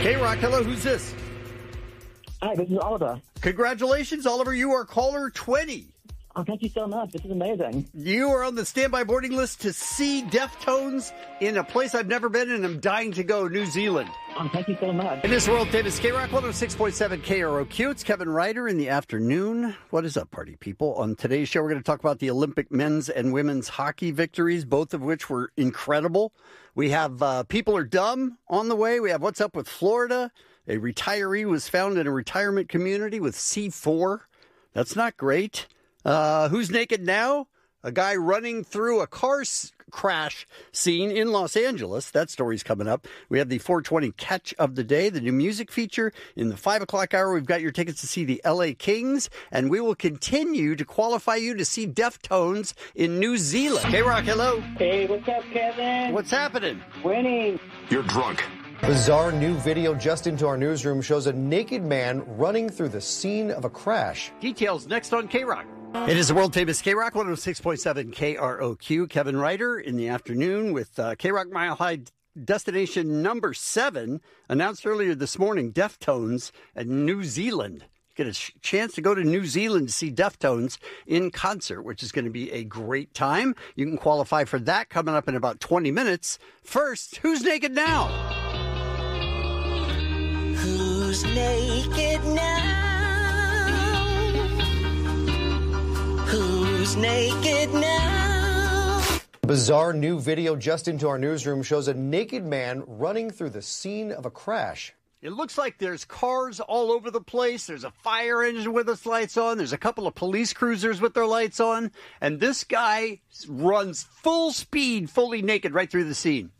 K-Rock, hello, who's this? Hi, this is Oliver. Congratulations, Oliver. You are caller 20. Oh, thank you so much. This is amazing. You are on the standby boarding list to see Deftones in a place I've never been and I'm dying to go, New Zealand. Oh, thank you so much. In this world famous K-Rock 106.7 KROQ, it's Kevin Ryder in the afternoon. What is up, party people? On today's show, we're going to talk about the Olympic men's and women's hockey victories, both of which were incredible. We have People Are Dumb on the way. We have What's Up with Florida. A retiree was found in a retirement community with C4. That's not great. Who's naked now? A guy running through a car crash scene in Los Angeles. That story's coming up. We have the 420 catch of the day, the new music feature. In the 5 o'clock hour, we've got your tickets to see the LA Kings, and we will continue to qualify you to see Deftones in New Zealand. Hey, Rock, hello. Hey, what's up, Kevin? What's happening? Winning. You're drunk. Bizarre new video just into our newsroom shows a naked man running through the scene of a crash. Details next on K-Rock. It is the world-famous K-Rock 106.7 KROQ. Kevin Ryder in the afternoon with K-Rock Mile High Destination number 7, announced earlier this morning, Deftones at New Zealand. Get a chance to go to New Zealand to see Deftones in concert, which is going to be a great time. You can qualify for that coming up in about 20 minutes. First, who's naked now? Who's naked now? Who's naked now? Bizarre new video just into our newsroom shows a naked man running through the scene of a crash. It looks like there's cars all over the place. There's a fire engine with its lights on. There's a couple of police cruisers with their lights on. And this guy runs full speed, fully naked right through the scene.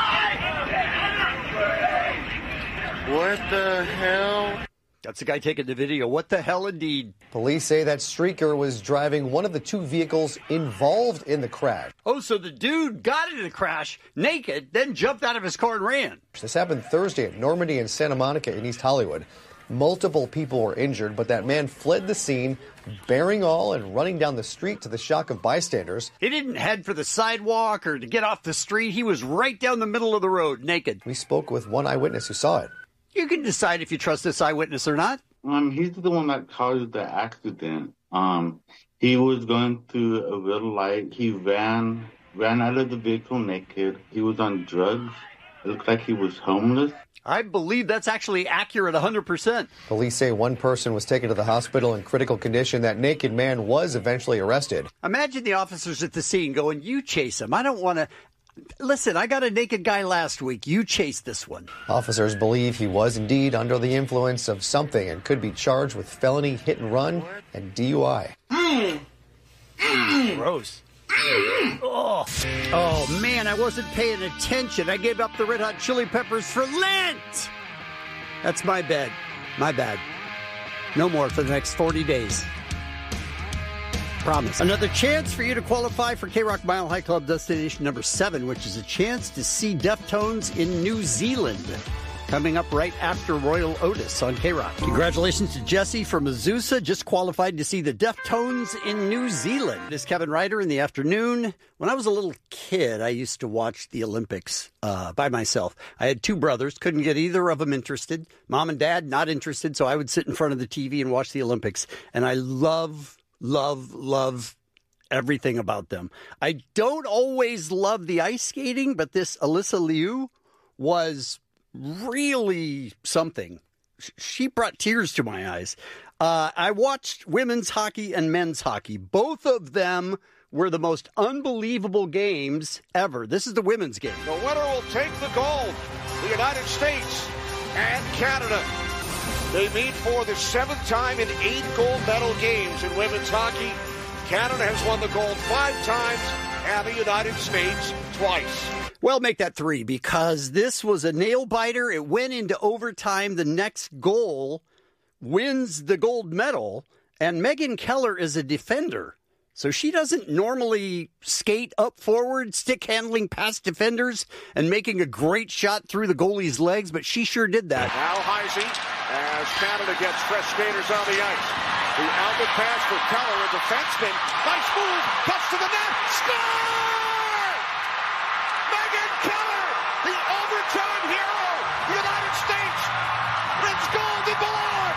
What the hell? That's the guy taking the video. What the hell, indeed. Police say that streaker was driving one of the 2 vehicles involved in the crash. Oh, so the dude got into the crash naked, then jumped out of his car and ran. This happened Thursday at Normandy and Santa Monica in East Hollywood. Multiple people were injured, but that man fled the scene, bearing all and running down the street to the shock of bystanders. He didn't head for the sidewalk or to get off the street. He was right down the middle of the road, naked. We spoke with one eyewitness who saw it. You can decide if you trust this eyewitness or not. He's the one that caused the accident. He was going through a red light. He ran out of the vehicle naked. He was on drugs. It looked like he was homeless. I believe that's actually accurate 100%. Police say one person was taken to the hospital in critical condition. That naked man was eventually arrested. Imagine the officers at the scene going, you chase him. I don't want to. Listen, I got a naked guy last week. You chase this one. Officers believe he was indeed under the influence of something and could be charged with felony hit and run and DUI. Gross. Oh, man, I wasn't paying attention. I gave up the Red Hot Chili Peppers for Lent. That's my bad. My bad. No more for the next 40 days. Promise. Another chance for you to qualify for K-Rock Mile High Club Destination number 7, which is a chance to see Deftones in New Zealand. Coming up right after Royal Otis on K-Rock. Congratulations to Jesse from Azusa, just qualified to see the Deftones in New Zealand. This is Kevin Ryder in the afternoon. When I was a little kid, I used to watch the Olympics by myself. I had 2 brothers, couldn't get either of them interested. Mom and Dad, not interested, so I would sit in front of the TV and watch the Olympics. And I love everything about them. I don't always love the ice skating, but this Alyssa Liu was really something. She brought tears to my eyes. I watched women's hockey and men's hockey. Both of them were the most unbelievable games ever. This is the women's game. The winner will take the gold. The United States and Canada. They meet for the 7th time in 8 gold medal games in women's hockey. Canada has won the gold 5 times and the United States twice. Well, make that 3 because this was a nail-biter. It went into overtime. The next goal wins the gold medal, and Megan Keller is a defender. So she doesn't normally skate up forward, stick-handling past defenders and making a great shot through the goalie's legs, but she sure did that. Now Heisey, as Canada gets fresh skaters on the ice. The outlet pass for Keller, a defenseman. Nice move, cuts to the net, score! Megan Keller, the overtime hero. The United States wins gold in Milan.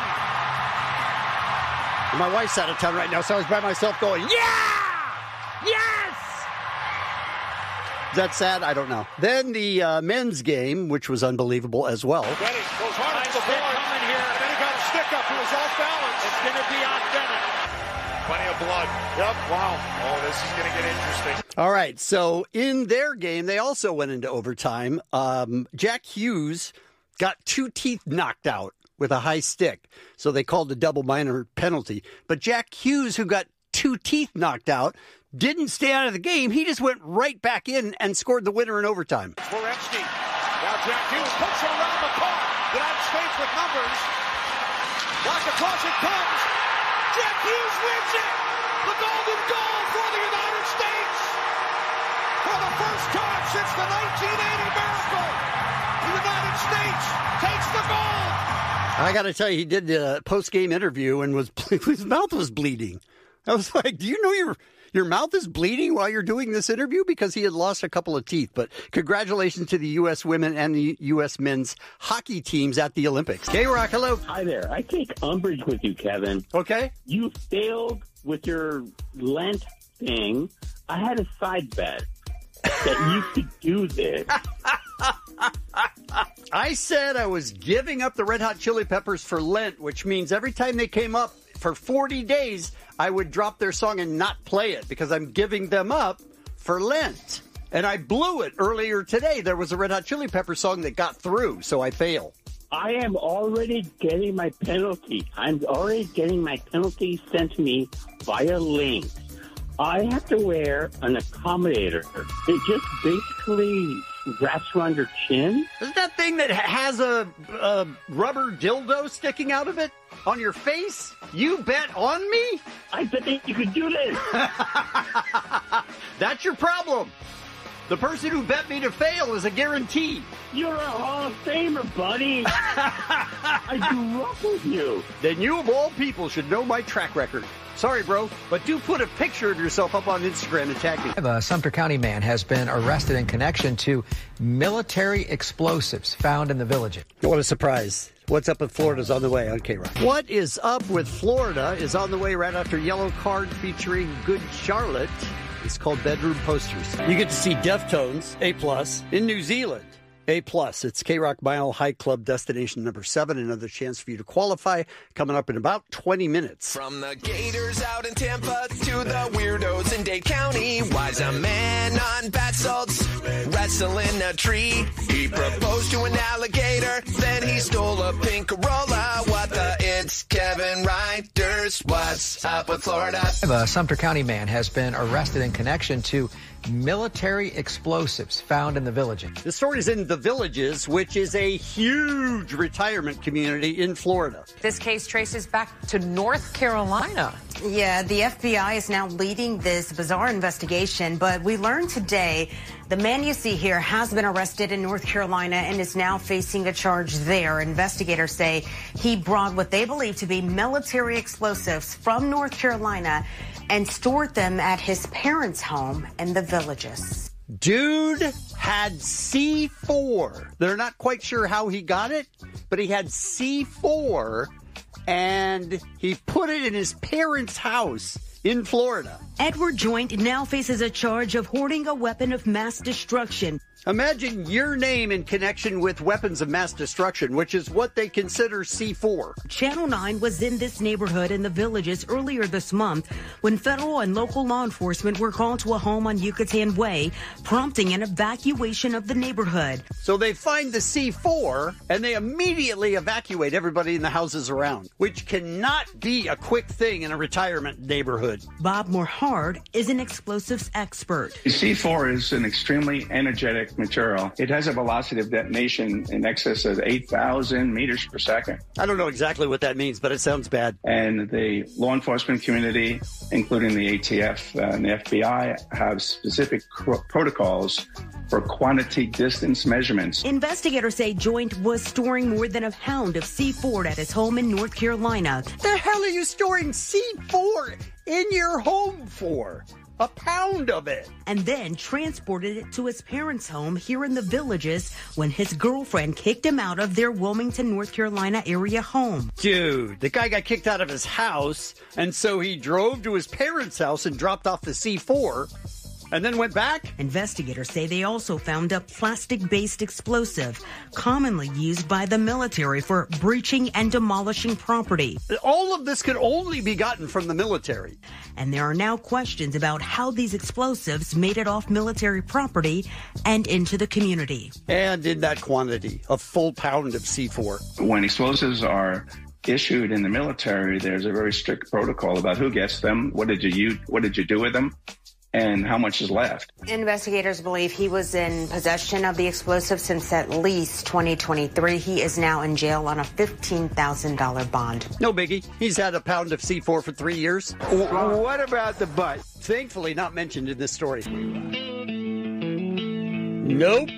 My wife's out of town right now, so I was by myself going, yeah! Yes! Is that sad? I don't know. Then the men's game, which was unbelievable as well. Benny goes hard at the board. Coming here. And then he got a stick up. He was off balance. It's going to be on Bennett. Plenty of blood. Yep. Wow. Oh, this is going to get interesting. All right. So in their game, they also went into overtime. Jack Hughes got 2 teeth knocked out with a high stick. So they called a double minor penalty. But Jack Hughes, who got 2 teeth knocked out, didn't stay out of the game. He just went right back in and scored the winner in overtime. Werenski. Now Jack Hughes puts it around the car. United States with numbers. Walk across it comes. Jack Hughes wins it. The golden goal for the United States. For the first time since the 1980 miracle, the United States takes the gold. I got to tell you, he did the post-game interview and his mouth was bleeding. I was like, do you know your mouth is bleeding while you're doing this interview? Because he had lost a couple of teeth. But congratulations to the U.S. women and the U.S. men's hockey teams at the Olympics. K-Rock, hello. Hi there. I take umbrage with you, Kevin. Okay. You failed with your Lent thing. I had a side bet that you could do this. I said I was giving up the Red Hot Chili Peppers for Lent, which means every time they came up for 40 days, I would drop their song and not play it because I'm giving them up for Lent. And I blew it earlier today. There was a Red Hot Chili Pepper song that got through, so I fail. I am already getting my penalty. I'm already getting my penalty sent to me via link. I have to wear an accommodator. It just basically wraps around your chin. Isn't that thing that has a rubber dildo sticking out of it on your face? You bet on me? I bet you could do this. That's your problem. The person who bet me to fail is a guarantee. You're a Hall of Famer, buddy. I grew up with you. Then you of all people should know my track record. Sorry, bro, but do put a picture of yourself up on Instagram and tag me. A Sumter County man has been arrested in connection to military explosives found in the village. What a surprise. What's Up with Florida is on the way on K-Rock. What is Up with Florida is on the way right after Yellow Card featuring Good Charlotte. It's called Bedroom Posters. You get to see Deftones, A+, in New Zealand. A+. It's K-Rock Mile High Club destination number 7. Another chance for you to qualify coming up in about 20 minutes. From the Gators out in Tampa to the weirdos in Dade County, why's a man on bath salts wrestling a tree? He proposed to an alligator, then he stole a pink Corolla. What the? It's Kevin Ryder's What's Up with Florida. A Sumter County man has been arrested in connection to military explosives found in the village. The story is in The Villages, which is a huge retirement community in Florida. This case traces back to North Carolina. Yeah, the FBI is now leading this bizarre investigation, but we learned today the man you see here has been arrested in North Carolina and is now facing a charge there. Investigators say he brought what they believe to be military explosives from North Carolina and stored them at his parents' home in the Villages. Dude had C4. They're not quite sure how he got it, but he had C4, and he put it in his parents' house in Florida. Edward Joint now faces a charge of hoarding a weapon of mass destruction. Imagine your name in connection with weapons of mass destruction, which is what they consider C4. Channel 9 was in this neighborhood in the Villages earlier this month when federal and local law enforcement were called to a home on Yucatan Way, prompting an evacuation of the neighborhood. So they find the C4 and they immediately evacuate everybody in the houses around, which cannot be a quick thing in a retirement neighborhood. Bob Morhard is an explosives expert. C4 is an extremely energetic material. It has a velocity of detonation in excess of 8,000 meters per second. I don't know exactly what that means, but it sounds bad. And the law enforcement community, including the ATF and the FBI, have specific protocols for quantity distance measurements. Investigators say Joint was storing more than a pound of C4 at his home in North Carolina. The hell are you storing C4 in your home for? A pound of it. And then transported it to his parents' home here in the Villages when his girlfriend kicked him out of their Wilmington, North Carolina area home. Dude, the guy got kicked out of his house, and so he drove to his parents' house and dropped off the C4. And then went back? Investigators say they also found a plastic-based explosive commonly used by the military for breaching and demolishing property. All of this could only be gotten from the military. And there are now questions about how these explosives made it off military property and into the community. And in that quantity, a full pound of C4. When explosives are issued in the military, there's a very strict protocol about who gets them, what did you do with them, and how much is left. Investigators believe he was in possession of the explosive since at least 2023. He is now in jail on a $15,000 bond. No biggie. He's had a pound of C4 for 3 years. What about the butt? Thankfully not mentioned in this story. Nope.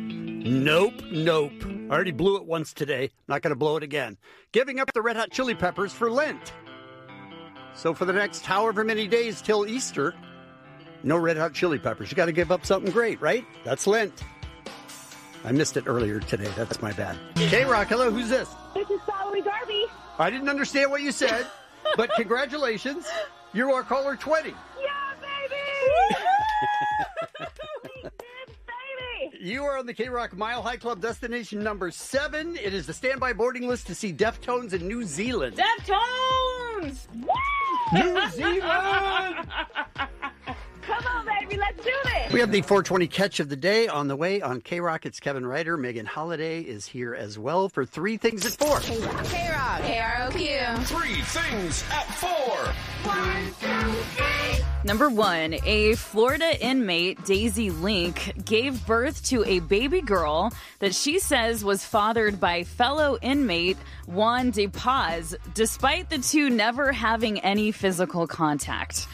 I already blew it once today. Not going to blow it again. Giving up the Red Hot Chili Peppers for Lent. So for the next however many days till Easter, no Red Hot Chili Peppers. You got to give up something great, right? That's Lent. I missed it earlier today. That's my bad. K-Rock, hello. Who's this? This is Valerie Darby. I didn't understand what you said, but congratulations. You are caller 20. Yeah, baby! We did, baby! You are on the K-Rock Mile High Club destination number 7. It is the standby boarding list to see Deftones in New Zealand. Deftones! New Zealand! Come on, baby, let's do this. We have the 420 catch of the day on the way on K-Rock. It's Kevin Ryder. Megan Holiday is here as well for 3 Things at 4. K-Rock. KROQ. 3 Things at 4. 1, 2, 3. Number 1, a Florida inmate, Daisy Link, gave birth to a baby girl that she says was fathered by fellow inmate Juan De Paz, despite the two never having any physical contact.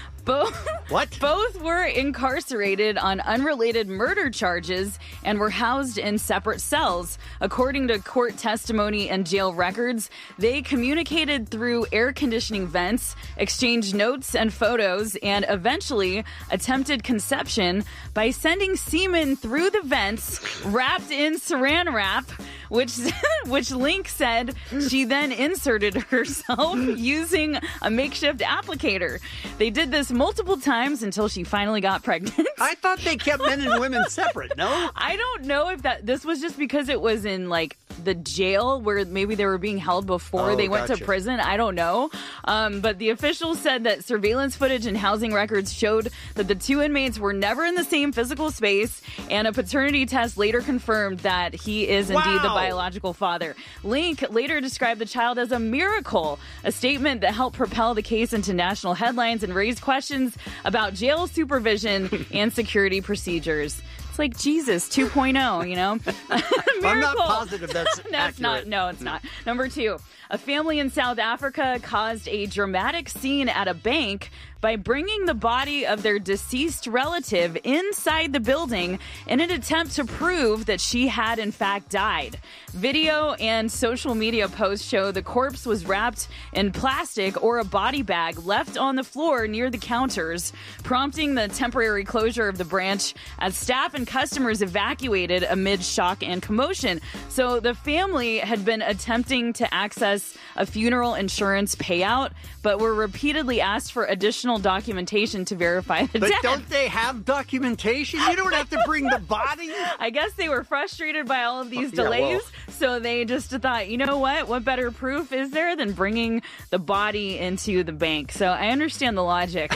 Both were incarcerated on unrelated murder charges and were housed in separate cells. According to court testimony and jail records, they communicated through air conditioning vents, exchanged notes and photos, and eventually attempted conception by sending semen through the vents wrapped in saran wrap, which Link said she then inserted herself using a makeshift applicator. They did this multiple times until she finally got pregnant. I thought they kept men and women separate, no? I don't know if this was just because it was in like the jail where maybe they were being held before they went to prison. I don't know. But the officials said that surveillance footage and housing records showed that the two inmates were never in the same physical space, and a paternity test later confirmed that he is indeed the biological father. Link later described the child as a miracle, a statement that helped propel the case into national headlines and raise questions about jail supervision and security procedures. It's like Jesus 2.0, you know? I'm not positive that's no, accurate. it's not. No, it's not. Number 2, a family in South Africa caused a dramatic scene at a bank by bringing the body of their deceased relative inside the building in an attempt to prove that she had in fact died. Video and social media posts show the corpse was wrapped in plastic or a body bag left on the floor near the counters, prompting the temporary closure of the branch as staff and customers evacuated amid shock and commotion. So the family had been attempting to access a funeral insurance payout, but were repeatedly asked for additional documentation to verify the death. But don't they have documentation? You don't have to bring the body? I guess they were frustrated by all of these delays, so they just thought, you know what? What better proof is there than bringing the body into the bank? So I understand the logic.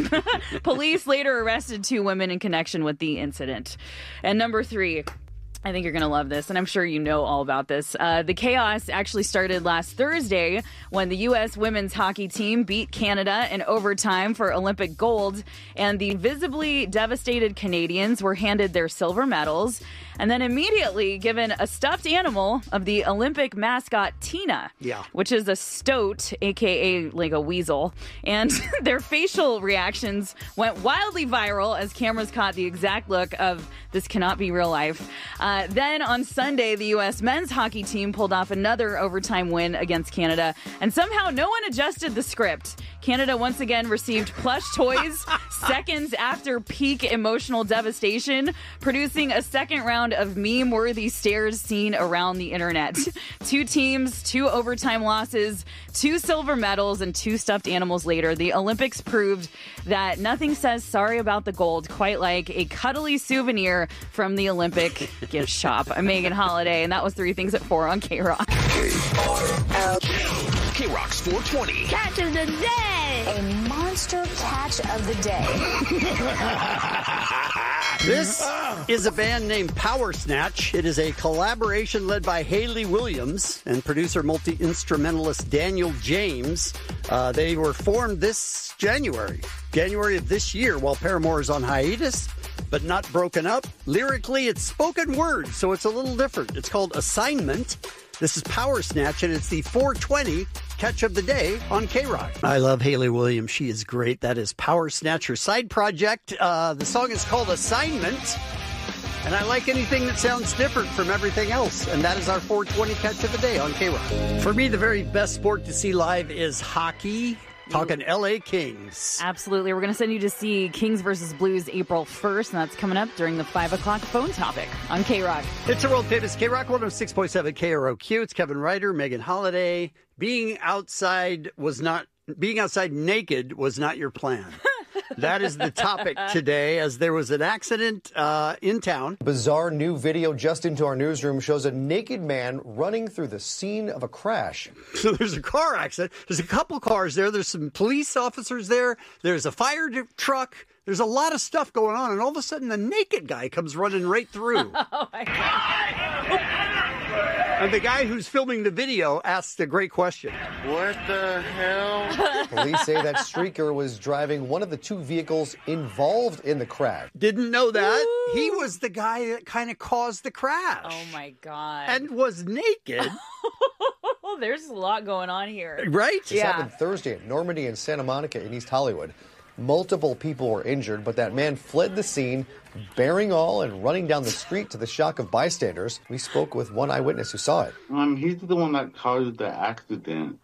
Police later arrested 2 women in connection with the incident. And number 3, I think you're going to love this, and I'm sure you know all about this. The chaos actually started last Thursday when the U.S. women's hockey team beat Canada in overtime for Olympic gold, and the visibly devastated Canadians were handed their silver medals. and then immediately given a stuffed animal of the Olympic mascot Tina, which is a stoat, aka like a weasel, and their facial reactions went wildly viral as cameras caught the exact look of this cannot be real life. Then on Sunday, the U.S. men's hockey team pulled off another overtime win against Canada, and somehow no one adjusted the script. Canada once again received plush toys seconds after peak emotional devastation, producing a second round of meme-worthy stares seen around the internet. 2 teams, 2 overtime losses, 2 silver medals, and 2 stuffed animals later, the Olympics proved that nothing says sorry about the gold quite like a cuddly souvenir from the Olympic gift shop. I'm Megan Holiday, and that was 3 Things at 4 on K-Rock. K-Rock's 420. Catch of the day. A monster catch of the day. This is a band named Power Snatch. It is a collaboration led by Hayley Williams and producer multi-instrumentalist Daniel James. They were formed this January of this year, while Paramore is on hiatus, but not broken up. Lyrically, it's spoken word, so it's a little different. It's called Assignment. This is Power Snatch, and it's the 420 catch of the day on K-Rock. I love Hayley Williams. She is great. That is Power Snatch, her side project. The song is called Assignment, and I like anything that sounds different from everything else, and that is our 420 catch of the day on K-Rock. For me, the very best sport to see live is hockey. Talking L.A. Kings. Absolutely. We're going to send you to see Kings versus Blues April 1st, and that's coming up during the 5 o'clock phone topic on K-Rock. It's a world-famous K-Rock 106.7 KROQ. It's Kevin Ryder, Megan Holiday. Being outside naked was not your plan. That is the topic today, as there was an accident in town. Bizarre new video just into our newsroom shows a naked man running through the scene of a crash. So there's a car accident. There's a couple cars there. There's some police officers there. There's a fire truck. There's a lot of stuff going on, and all of a sudden the naked guy comes running right through. Oh, my God. And the guy who's filming the video asked a great question. What the hell? Police say that streaker was driving one of the 2 vehicles involved in the crash. Didn't know that. Ooh. He was the guy that kind of caused the crash. Oh, my God. And was naked. There's a lot going on here. Right? This happened Thursday at Normandy and Santa Monica in East Hollywood. Multiple people were injured, but that man fled the scene, bearing all and running down the street to the shock of bystanders. We spoke with one eyewitness who saw it. He's the one that caused the accident.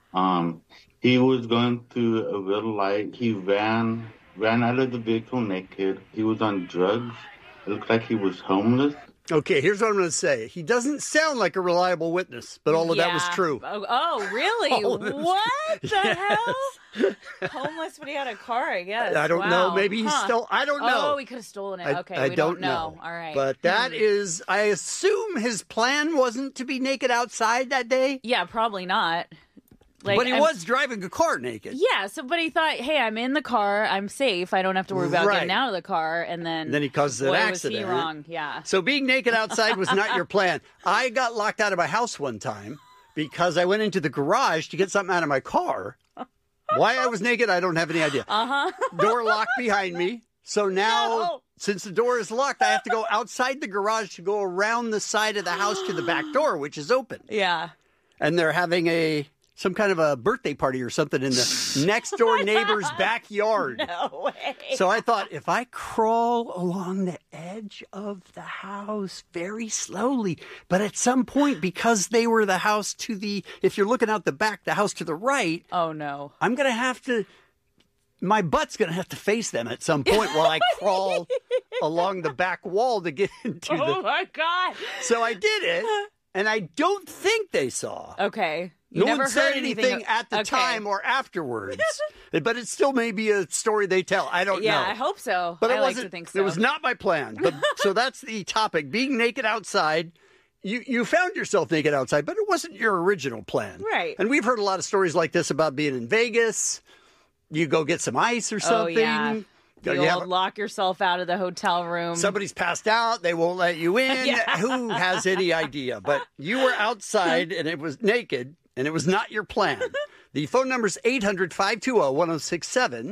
He was going through a red light. He ran out of the vehicle naked. He was on drugs. It looked like he was homeless. Okay, here's what I'm going to say. He doesn't sound like a reliable witness, but all of that was true. Oh really? What the hell? Homeless, but he had a car, I guess. I don't know. Maybe he stole. I don't know. Oh, he could have stolen it. Okay, I we don't know. All right. But that is, I assume his plan wasn't to be naked outside that day? Yeah, probably not. But he was driving a car naked. Yeah, but he thought, hey, I'm in the car, I'm safe, I don't have to worry about getting out of the car, and then he causes an accident. Was he wrong? Yeah. So being naked outside was not your plan. I got locked out of my house one time because I went into the garage to get something out of my car. Why I was naked, I don't have any idea. Door locked behind me. So now, since the door is locked, I have to go outside the garage to go around the side of the house to the back door, which is open. Yeah. And they're having some kind of a birthday party or something in the next door neighbor's backyard. No way. So I thought, if I crawl along the edge of the house very slowly, but at some point, because they were the house if you're looking out the back, the house to the right. Oh, no. I'm going to have to, my butt's going to have to face them at some point while I crawl along the back wall to get into Oh, my God. So I did it, and I don't think they saw. Okay. No one said anything at the time or afterwards, but it still may be a story they tell. I don't know. Yeah, I hope so. But I like to think so. It was not my plan. But so that's the topic: being naked outside. You found yourself naked outside, but it wasn't your original plan, right? And we've heard a lot of stories like this about being in Vegas. You go get some ice or something. Oh, yeah. Lock yourself out of the hotel room. Somebody's passed out. They won't let you in. Who has any idea? But you were outside, and it was naked. And it was not your plan. The phone number is 800-520-1067.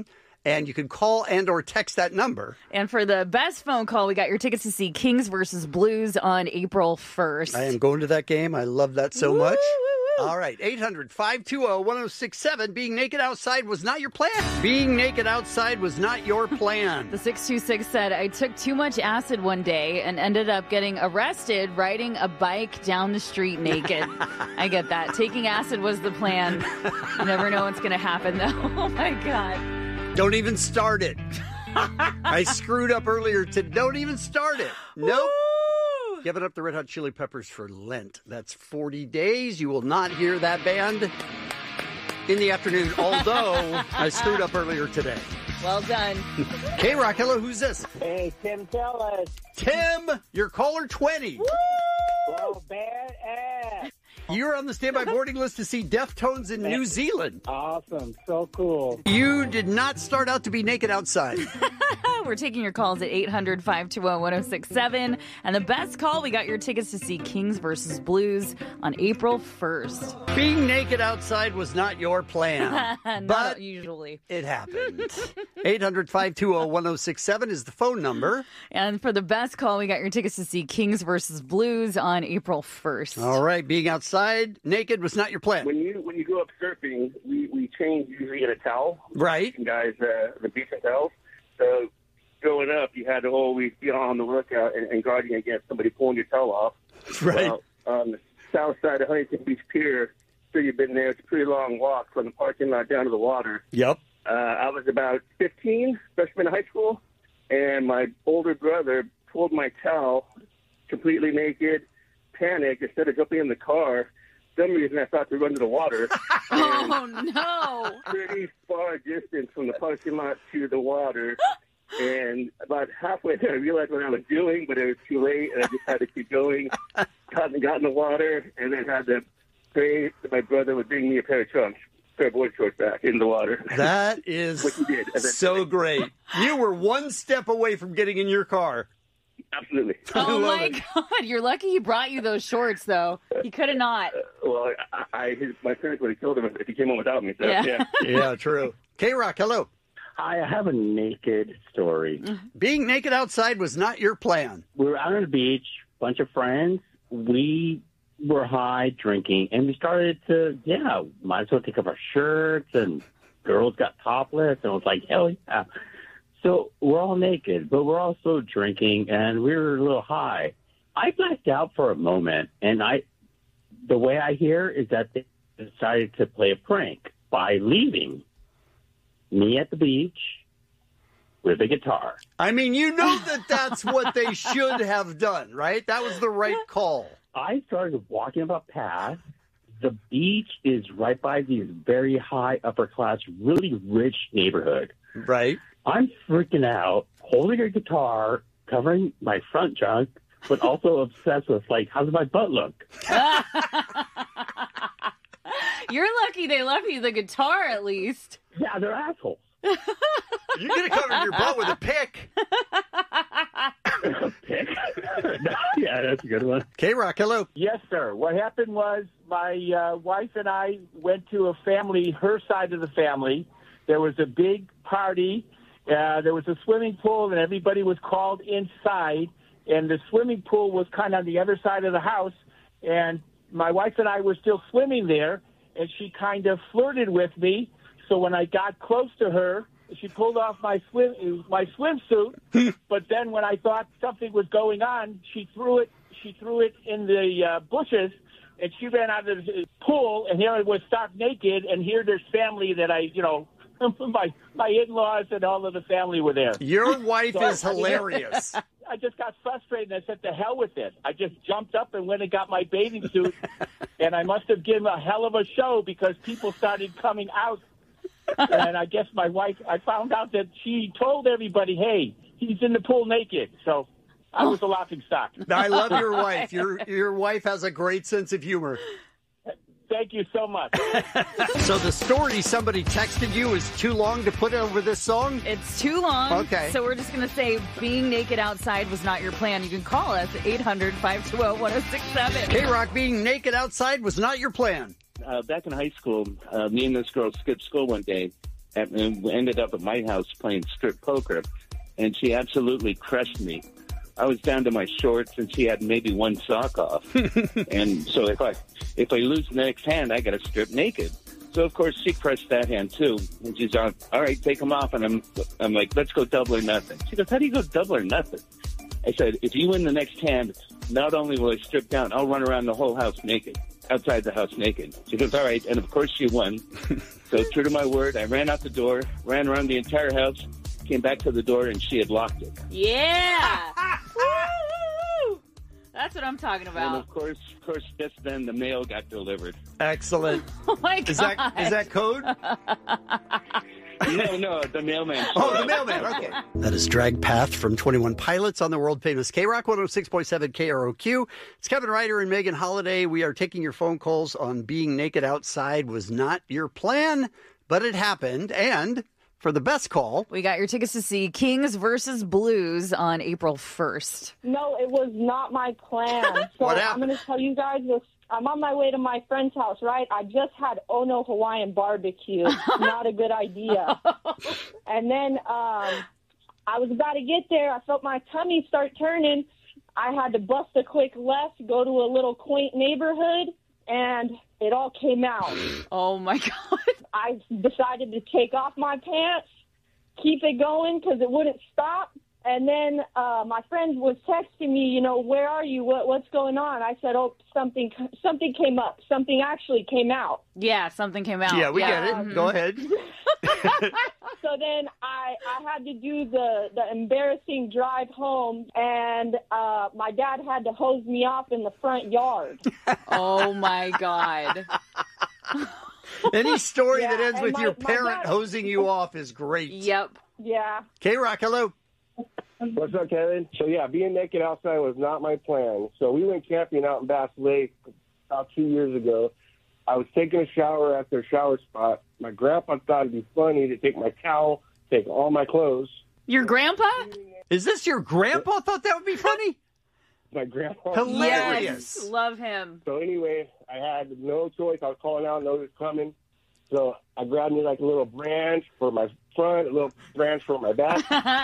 And you can call and or text that number. And for the best phone call, we got your tickets to see Kings versus Blues on April 1st. I am going to that game. I love that so much. All right, 800-520-1067. Being naked outside was not your plan. Being naked outside was not your plan. The 626 said, I took too much acid one day and ended up getting arrested riding a bike down the street naked. I get that. Taking acid was the plan. You never know what's going to happen, though. Oh, my God. Don't even start it. I screwed up earlier today. Don't even start it. Nope. Giving up the Red Hot Chili Peppers for Lent. That's 40 days. You will not hear that band in the afternoon, although I screwed up earlier today. Well done. K-Rock, hello, who's this? Hey, Tim Tellis. Tim, you're caller 20. Woo! Oh, badass. You're on the standby boarding list to see Deftones in New Zealand. Awesome. So cool. You did not start out to be naked outside. We're taking your calls at 800-520-1067. And the best call, we got your tickets to see Kings versus Blues on April 1st. Being naked outside was not your plan. Not usually. It happened. 800-520-1067 is the phone number. And for the best call, we got your tickets to see Kings versus Blues on April 1st. All right. Being outside naked was not your plan. When you go up surfing, we change usually in a towel. Right. And guys, the beach and towels. So growing up, you had to always be on the lookout and guarding against somebody pulling your towel off. Right. Well, on the south side of Huntington Beach Pier, sure you've been there. It's a pretty long walk from the parking lot down to the water. Yep. I was about 15, freshman in high school, and my older brother pulled my towel completely naked, panicked. Instead of jumping in the car, for some reason I thought to run to the water. Oh, no. Pretty far distance from the parking lot to the water. And about halfway there, I realized what I was doing, but it was too late, and I just had to keep going. Got in the water, and then had to pray that my brother would bring me a pair of trunks, a pair of board shorts back in the water. That is what he did. So great. You were one step away from getting in your car. Absolutely. Oh, my God. You're lucky he brought you those shorts, though. He could have not. Well, my parents would have killed him if he came home without me. So, yeah. Yeah, true. K-Rock, hello. Hi, I have a naked story. Being naked outside was not your plan. We were out on the beach, bunch of friends. We were high drinking, and we started to, might as well take off our shirts, and girls got topless, and it was like, hell yeah. So we're all naked, but we're also drinking, and we were a little high. I blacked out for a moment, and the way I hear is that they decided to play a prank by leaving me at the beach with a guitar. I mean, you know that's what they should have done, right? That was the right call. I started walking about past. The beach is right by these very high, upper-class, really rich neighborhood. Right. I'm freaking out, holding a guitar, covering my front junk, but also obsessed with, how's my butt look? You're lucky they left you the guitar, at least. Yeah, they're assholes. You could have covered your butt with a pick. A pick? Yeah, that's a good one. K-Rock, hello. Yes, sir. What happened was my wife and I went to a family, her side of the family. There was a big party. There was a swimming pool, and everybody was called inside. And the swimming pool was kind of on the other side of the house. And my wife and I were still swimming there, and she kind of flirted with me. So when I got close to her, she pulled off my swimsuit. But then when I thought something was going on, she threw it in the bushes, and she ran out of the pool. And here I was stark naked, and here there's family that my in-laws and all of the family were there. Your wife is hilarious. I just got frustrated, and I said, to hell with it. I just jumped up and went and got my bathing suit, and I must have given a hell of a show because people started coming out. And I guess my wife, I found out that she told everybody, hey, he's in the pool naked. So I was a laughing stock. I love your wife. Your wife has a great sense of humor. Thank you so much. So the story somebody texted you is too long to put over this song? It's too long. Okay. So we're just going to say being naked outside was not your plan. You can call us at 800-520-1067. K-Rock, being naked outside was not your plan. Back in high school, me and this girl skipped school one day, and we ended up at my house playing strip poker, and she absolutely crushed me. I was down to my shorts, and she had maybe one sock off. And so if I lose the next hand, I got to strip naked. So of course she crushed that hand too, and she's on. All right, take them off, and I'm like, let's go double or nothing. She goes, how do you go double or nothing? I said, if you win the next hand, not only will I strip down, I'll run around the whole house naked, outside the house naked. She goes, all right, and of course she won. So true to my word, I ran out the door, ran around the entire house, came back to the door, and she had locked it. Yeah. Woo! That's what I'm talking about. And of course, just then the mail got delivered. Excellent. Oh my God. Is that code? No, the mailman. Oh, the mailman. Okay. That is Drag Path from 21 Pilots on the world famous K-Rock 106.7 KROQ. It's Kevin Ryder and Megan Holiday. We are taking your phone calls on being naked outside was not your plan, but it happened. And for the best call, we got your tickets to see Kings versus Blues on April 1st. No, it was not my plan. So What I'm going to tell you guys this. I'm on my way to my friend's house, right? I just had Ono Hawaiian barbecue. Not a good idea. And then I was about to get there. I felt my tummy start turning. I had to bust a quick left, go to a little quaint neighborhood, and it all came out. Oh, my God. I decided to take off my pants, keep it going because it wouldn't stop. And then my friend was texting me, where are you? What's going on? I said, something came up. Something actually came out. Yeah, something came out. Yeah, we get it. Go ahead. So then I had to do the embarrassing drive home, and my dad had to hose me off in the front yard. Oh, my God. Any story that ends with your parent hosing you off is great. Yep. Yeah. K-Rock, hello. What's up, Kevin? So, yeah, being naked outside was not my plan. So we went camping out in Bass Lake about 2 years ago. I was taking a shower at their shower spot. My grandpa thought it'd be funny to take my towel, take all my clothes. Your grandpa? Is this your grandpa thought that would be funny? My grandpa? Hilarious. Yes, love him. So anyway, I had no choice. I was calling out, no, it was coming. So I grabbed me like a little branch for my front, a little branch for my back.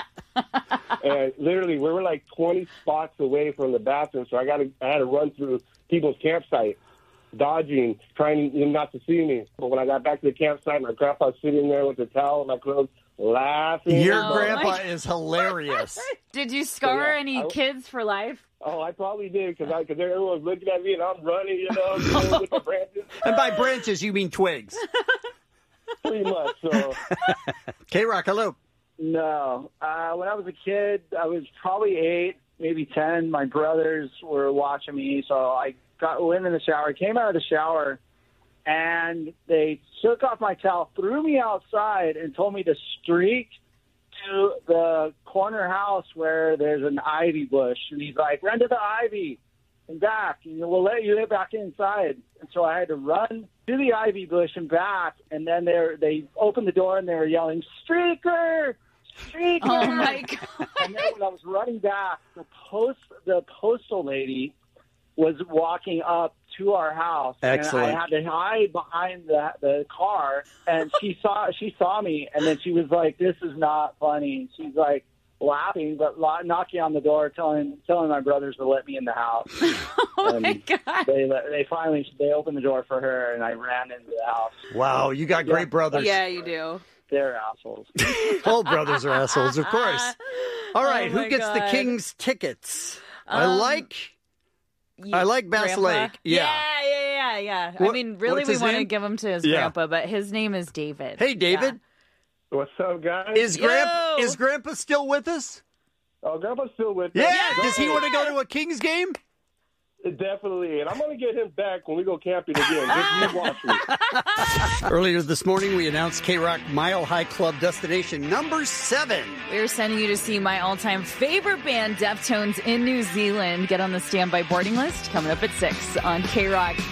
And literally, we were like 20 spots away from the bathroom. So I had to run through people's campsite, dodging, trying not to see me. But when I got back to the campsite, my grandpa's sitting there with the towel and my clothes, laughing. Your grandpa is hilarious. Did you scar any kids for life? Oh, I probably did because everyone was looking at me and I'm running, with the branches. And by branches, you mean twigs. Pretty much, so. K-Rock, hello. No. When I was a kid, I was probably 8, maybe 10. My brothers were watching me, so I went in the shower, came out of the shower, and they took off my towel, threw me outside, and told me to streak to the corner house where there's an ivy bush. And he's like, run to the ivy and back, and we'll let you get back inside. And so I had to run to the ivy bush and back, and then they opened the door and they were yelling, "Streaker! Streaker!" Oh, my God. And then when I was running back, the postal lady was walking up to our house. Excellent. And I had to hide behind the car, and she saw me, and then she was like, "This is not funny." She's like laughing, but knocking on the door, telling my brothers to let me in the house. Oh, my God. They finally opened the door for her, and I ran into the house. Wow, you got great brothers. Yeah, you do. They're assholes. All brothers are assholes, of course. All right, Oh, my who gets the God. Kings tickets? I like Bass Grandpa? Lake. Yeah. Yeah. What- I mean, really, what's we his want to name? give him to his Yeah. grandpa, but his name is David. Hey, David. What's up, guys? Is Grandpa still with us? Oh, Grandpa's still with Yeah. us. Does he want to go to a Kings game? Definitely. And I'm going to get him back when we go camping again. Just you watch me. Earlier this morning, we announced K-Rock Mile High Club destination number 7. We're sending you to see my all-time favorite band, Deftones, in New Zealand. Get on the standby boarding list coming up at 6 on K-Rock.